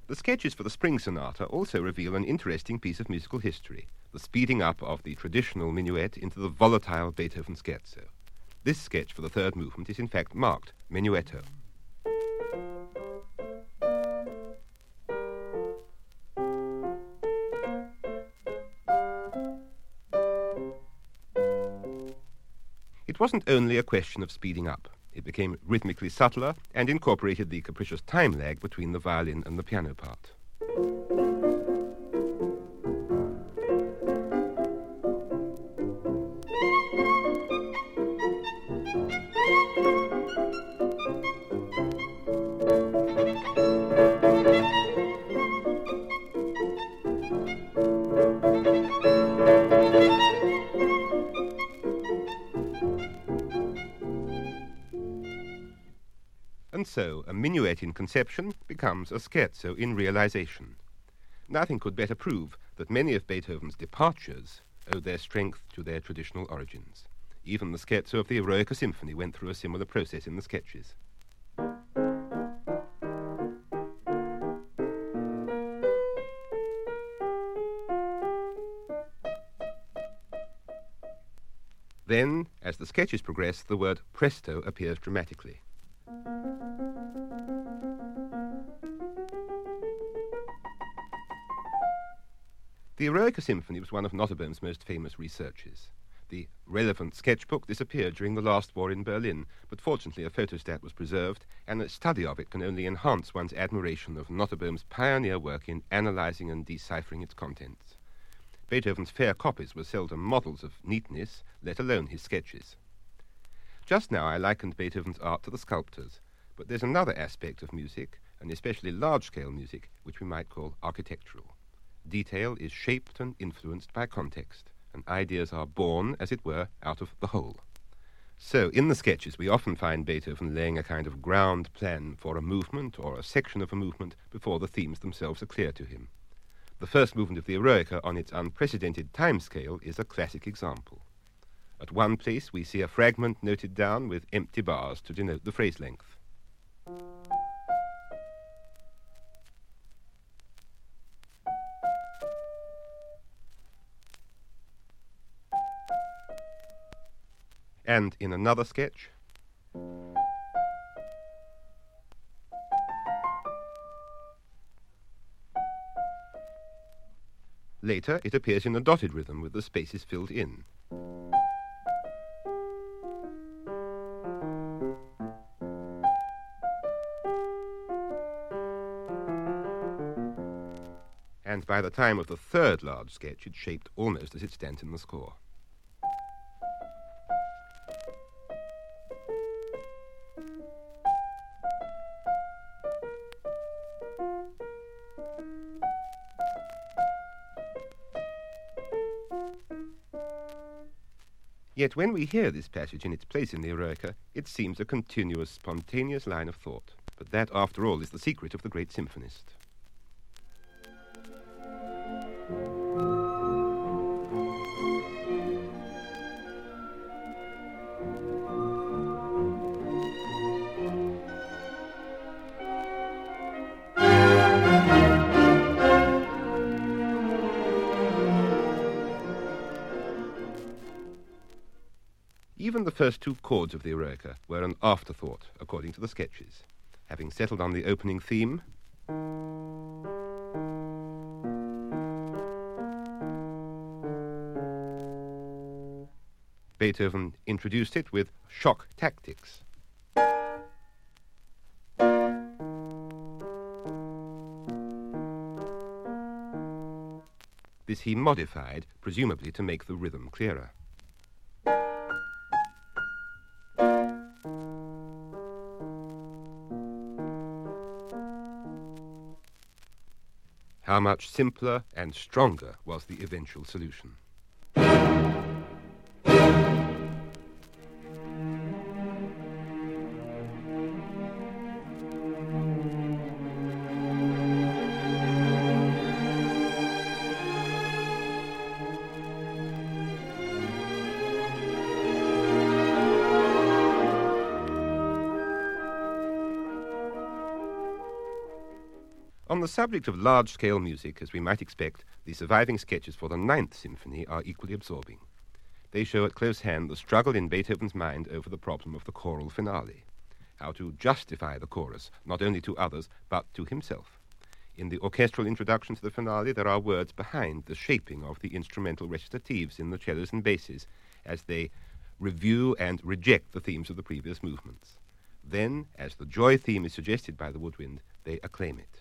The sketches for the Spring Sonata also reveal an interesting piece of musical history, the speeding up of the traditional minuet into the volatile Beethoven scherzo. This sketch for the third movement is in fact marked menuetto. It wasn't only a question of speeding up. It became rhythmically subtler and incorporated the capricious time lag between the violin and the piano part. And so a minuet in conception becomes a scherzo in realization. Nothing could better prove that many of Beethoven's departures owe their strength to their traditional origins. Even the scherzo of the Eroica Symphony went through a similar process in the sketches. Then, as the sketches progress, the word presto appears dramatically. The Eroica Symphony was one of Nottebohm's most famous researches. The relevant sketchbook disappeared during the last war in Berlin, but fortunately a photostat was preserved, and a study of it can only enhance one's admiration of Nottebohm's pioneer work in analyzing and deciphering its contents. Beethoven's fair copies were seldom models of neatness, let alone his sketches. Just now I likened Beethoven's art to the sculptor's, but there's another aspect of music, and especially large-scale music, which we might call architectural. Detail is shaped and influenced by context, and ideas are born, as it were, out of the whole. So, in the sketches, we often find Beethoven laying a kind of ground plan for a movement or a section of a movement before the themes themselves are clear to him. The first movement of the Eroica on its unprecedented time scale is a classic example. At one place, we see a fragment noted down with empty bars to denote the phrase length. And in another sketch, later it appears in a dotted rhythm with the spaces filled in. And by the time of the third large sketch, it's shaped almost as it stands in the score. Yet when we hear this passage in its place in the Eroica, it seems a continuous, spontaneous line of thought. But that, after all, is the secret of the great symphonist. Even the first two chords of the Eroica were an afterthought, according to the sketches. Having settled on the opening theme, Beethoven introduced it with shock tactics. This he modified, presumably to make the rhythm clearer. How much simpler and stronger was the eventual solution. On the subject of large-scale music, as we might expect, the surviving sketches for the Ninth Symphony are equally absorbing. They show at close hand the struggle in Beethoven's mind over the problem of the choral finale, how to justify the chorus, not only to others, but to himself. In the orchestral introduction to the finale, there are words behind the shaping of the instrumental recitatives in the cellos and basses as they review and reject the themes of the previous movements. Then, as the joy theme is suggested by the woodwind, they acclaim it.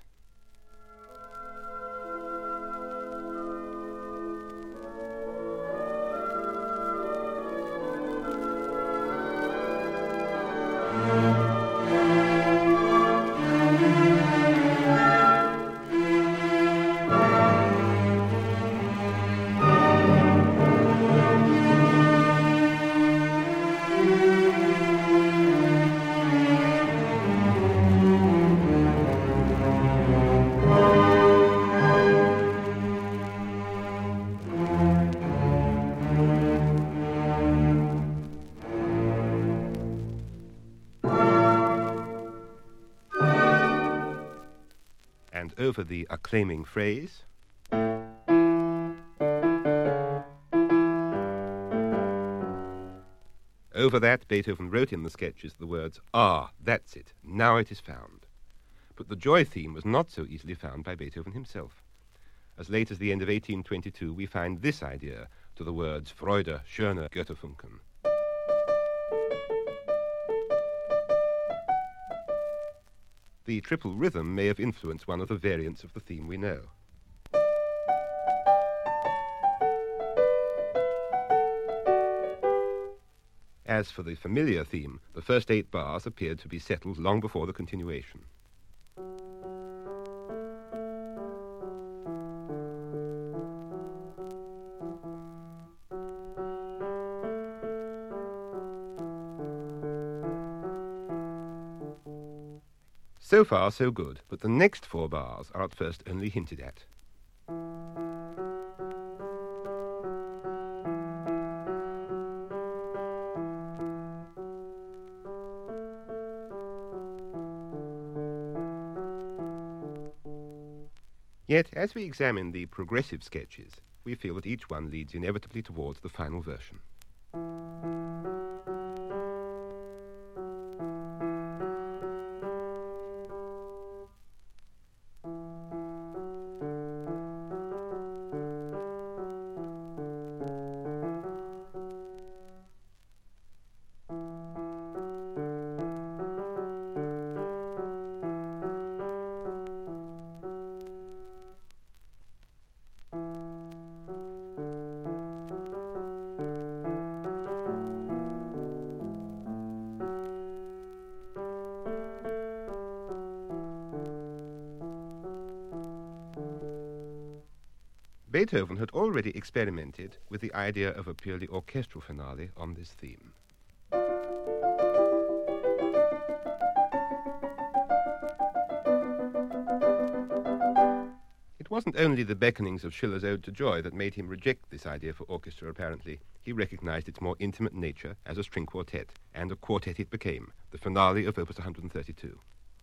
And over the acclaiming phrase, over that Beethoven wrote in the sketches the words, "Ah, that's it, now it is found." But the joy theme was not so easily found by Beethoven himself. As late as the end of 1822, we find this idea to the words Freude, schöne Götterfunken. The triple rhythm may have influenced one of the variants of the theme we know. As for the familiar theme, the first 8 bars appeared to be settled long before the continuation. So far, so good, but the next 4 bars are at first only hinted at. Yet, as we examine the progressive sketches, we feel that each one leads inevitably towards the final version. Beethoven had already experimented with the idea of a purely orchestral finale on this theme. It wasn't only the beckonings of Schiller's Ode to Joy that made him reject this idea for orchestra, apparently. He recognized its more intimate nature as a string quartet, and a quartet it became, the finale of Opus 132.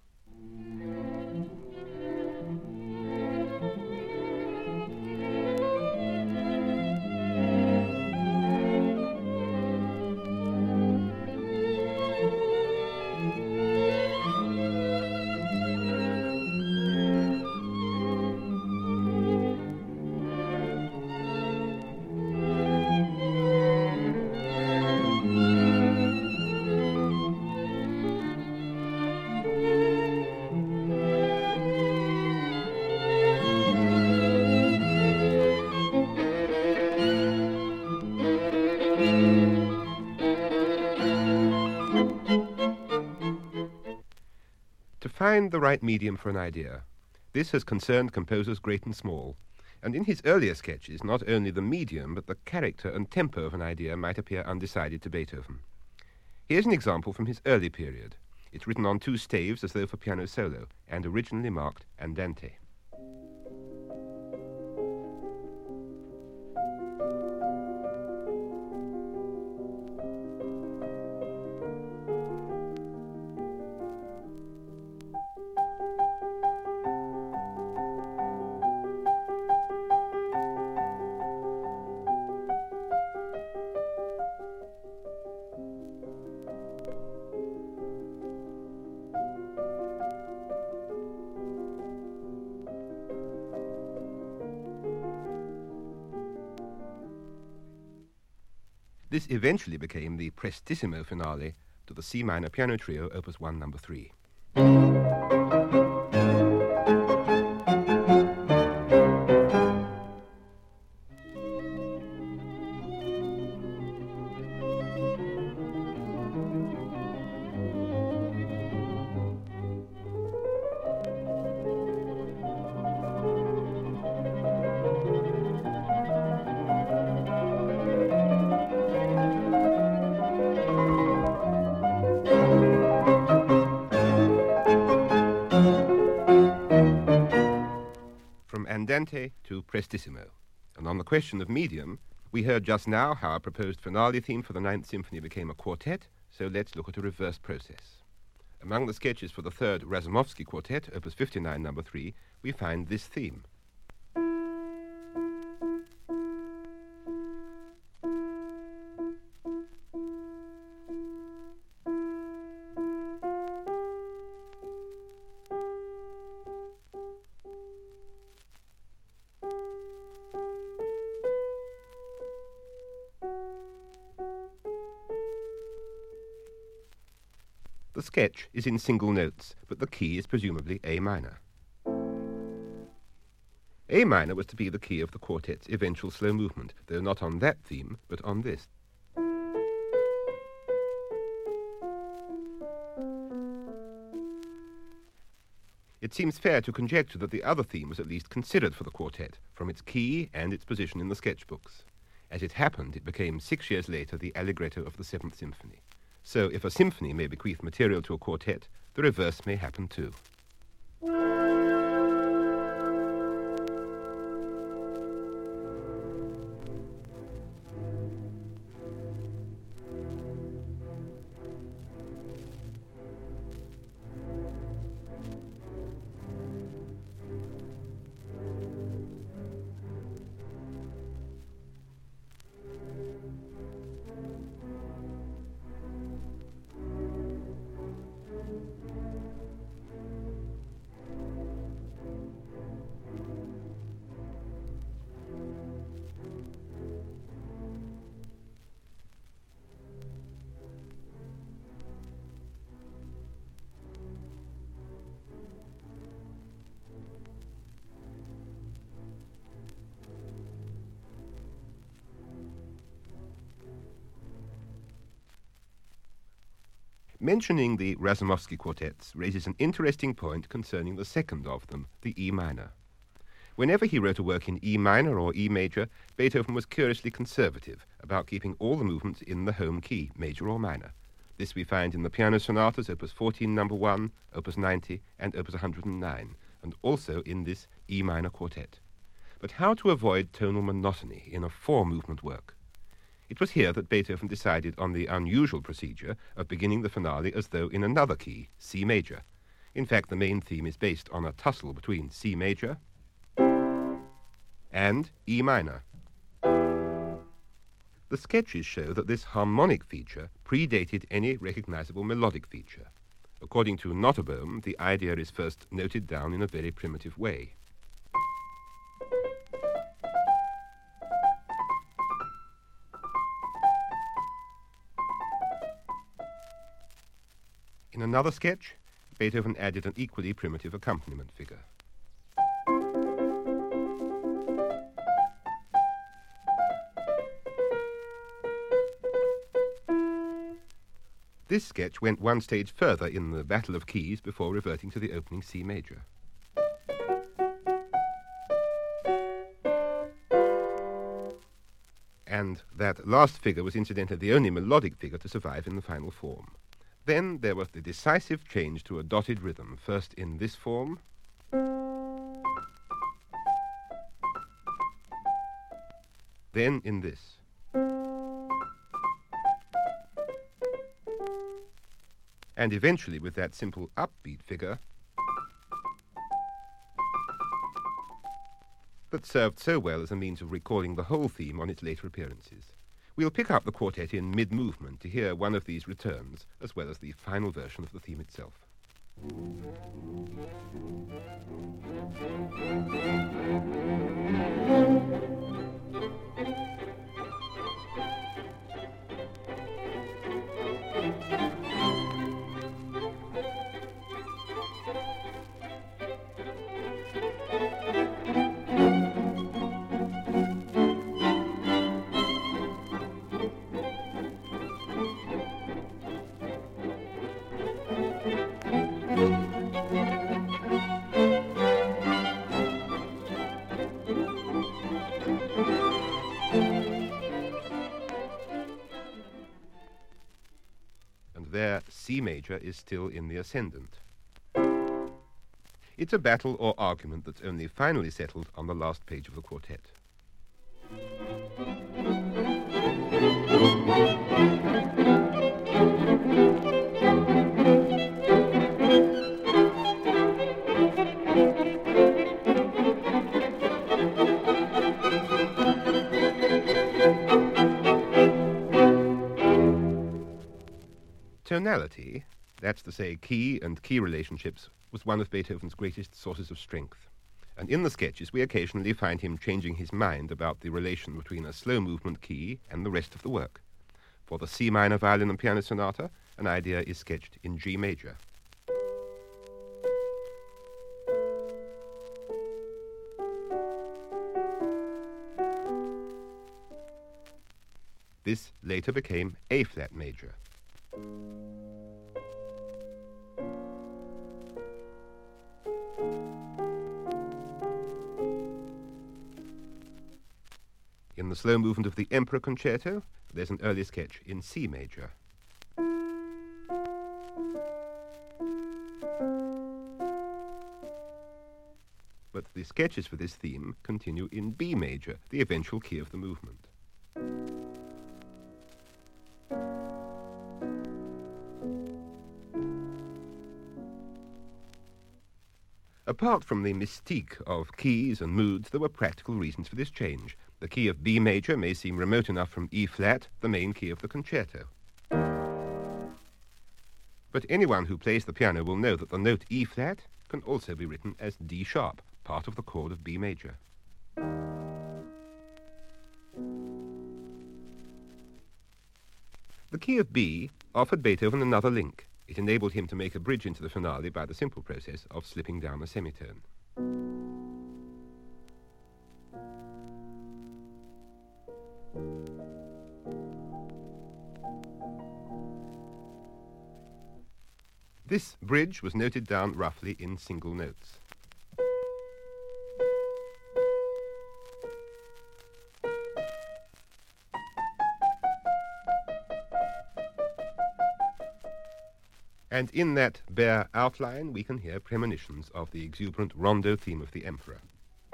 To find the right medium for an idea, this has concerned composers great and small, and in his earlier sketches, not only the medium, but the character and tempo of an idea might appear undecided to Beethoven. Here's an example from his early period. It's written on 2 staves as though for piano solo, and originally marked Andante. This eventually became the prestissimo finale to the C minor piano trio, Opus 1, number 3. Andante to prestissimo. And on the question of medium, we heard just now how our proposed finale theme for the Ninth Symphony became a quartet, so let's look at a reverse process. Among the sketches for the third Razumovsky Quartet, Opus 59, number 3, we find this theme. The sketch is in single notes, but the key is presumably A minor. A minor was to be the key of the quartet's eventual slow movement, though not on that theme, but on this. It seems fair to conjecture that the other theme was at least considered for the quartet, from its key and its position in the sketchbooks. As it happened, it became 6 years later the allegretto of the Seventh Symphony. So if a symphony may bequeath material to a quartet, the reverse may happen too. Mentioning the Razumovsky quartets raises an interesting point concerning the second of them, the E minor. Whenever he wrote a work in E minor or E major, Beethoven was curiously conservative about keeping all the movements in the home key, major or minor. This we find in the piano sonatas, Opus 14, number 1, Opus 90, and Opus 109, and also in this E minor quartet. But how to avoid tonal monotony in a four-movement work? It was here that Beethoven decided on the unusual procedure of beginning the finale as though in another key, C major. In fact, the main theme is based on a tussle between C major and E minor. The sketches show that this harmonic feature predated any recognizable melodic feature. According to Nottebohm, the idea is first noted down in a very primitive way. In another sketch, Beethoven added an equally primitive accompaniment figure. This sketch went one stage further in the battle of keys before reverting to the opening C major. And that last figure was incidentally the only melodic figure to survive in the final form. Then there was the decisive change to a dotted rhythm, first in this form, then in this. And eventually with that simple upbeat figure that served so well as a means of recalling the whole theme on its later appearances. We'll pick up the quartet in mid-movement to hear one of these returns, as well as the final version of the theme itself. C major is still in the ascendant. It's a battle or argument that's only finally settled on the last page of the quartet. Tonality, that's to say key and key relationships, was one of Beethoven's greatest sources of strength. And in the sketches we occasionally find him changing his mind about the relation between a slow movement key and the rest of the work. For the C minor violin and piano sonata, an idea is sketched in G major. This later became A flat major. In the slow movement of the Emperor Concerto, there's an early sketch in C major. But the sketches for this theme continue in B major, the eventual key of the movement. Apart from the mystique of keys and moods, there were practical reasons for this change. The key of B major may seem remote enough from E flat, the main key of the concerto. But anyone who plays the piano will know that the note E flat can also be written as D sharp, part of the chord of B major. The key of B offered Beethoven another link. It enabled him to make a bridge into the finale by the simple process of slipping down a semitone. This bridge was noted down roughly in single notes. And in that bare outline we can hear premonitions of the exuberant rondo theme of the Emperor.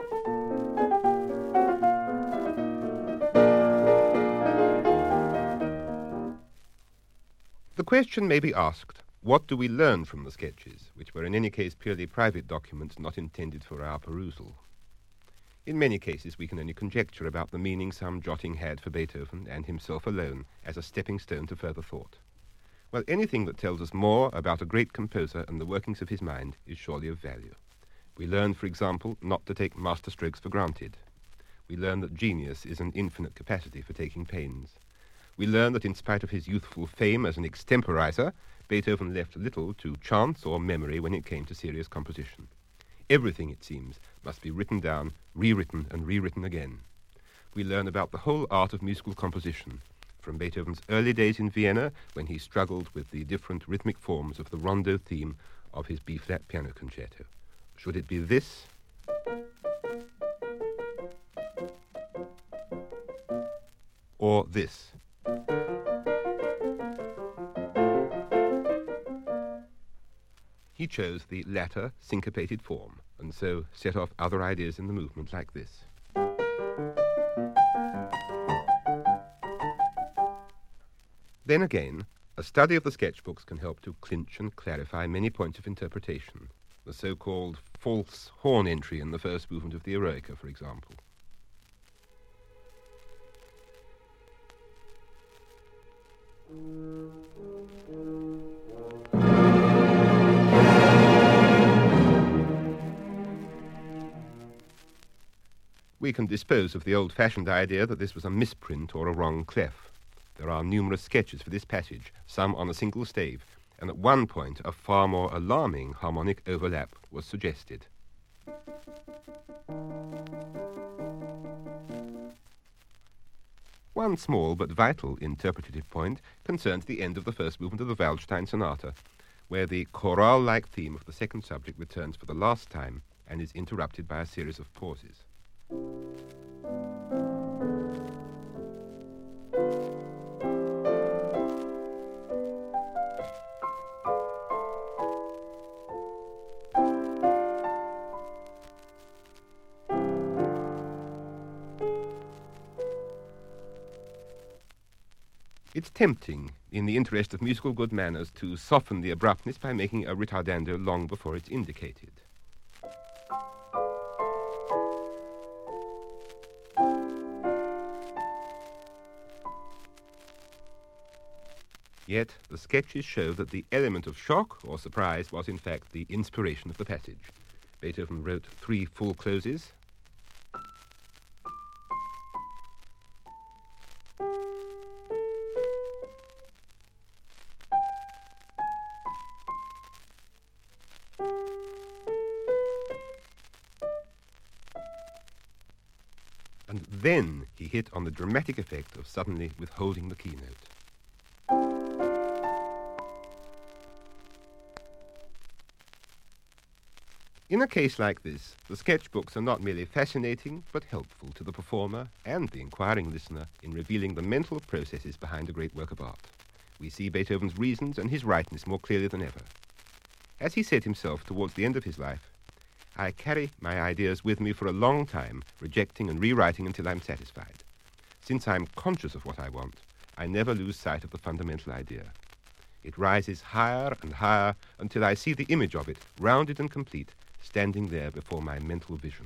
The question may be asked, what do we learn from the sketches, which were in any case purely private documents not intended for our perusal? In many cases we can only conjecture about the meaning some jotting had for Beethoven and himself alone as a stepping stone to further thought. Well, anything that tells us more about a great composer and the workings of his mind is surely of value. We learn, for example, not to take masterstrokes for granted. We learn that genius is an infinite capacity for taking pains. We learn that in spite of his youthful fame as an extemporizer, Beethoven left little to chance or memory when it came to serious composition. Everything, it seems, must be written down, rewritten and rewritten again. We learn about the whole art of musical composition, from Beethoven's early days in Vienna, when he struggled with the different rhythmic forms of the rondo theme of his B-flat piano concerto. Should it be this? Or this? He chose the latter syncopated form, and so set off other ideas in the movement like this. Then again, a study of the sketchbooks can help to clinch and clarify many points of interpretation. The so-called false horn entry in the first movement of the Eroica, for example. We can dispose of the old-fashioned idea that this was a misprint or a wrong clef. There are numerous sketches for this passage, some on a single stave, and at one point a far more alarming harmonic overlap was suggested. One small but vital interpretative point concerns the end of the first movement of the Waldstein Sonata, where the chorale-like theme of the second subject returns for the last time and is interrupted by a series of pauses. It's tempting, in the interest of musical good manners, to soften the abruptness by making a ritardando long before it's indicated. Yet the sketches show that the element of shock or surprise was in fact the inspiration of the passage. Beethoven wrote 3 full closes. And then he hit on the dramatic effect of suddenly withholding the keynote. In a case like this, the sketchbooks are not merely fascinating, but helpful to the performer and the inquiring listener in revealing the mental processes behind a great work of art. We see Beethoven's reasons and his rightness more clearly than ever. As he said himself towards the end of his life, I carry my ideas with me for a long time, rejecting and rewriting until I'm satisfied. Since I'm conscious of what I want, I never lose sight of the fundamental idea. It rises higher and higher until I see the image of it, rounded and complete, standing there before my mental vision.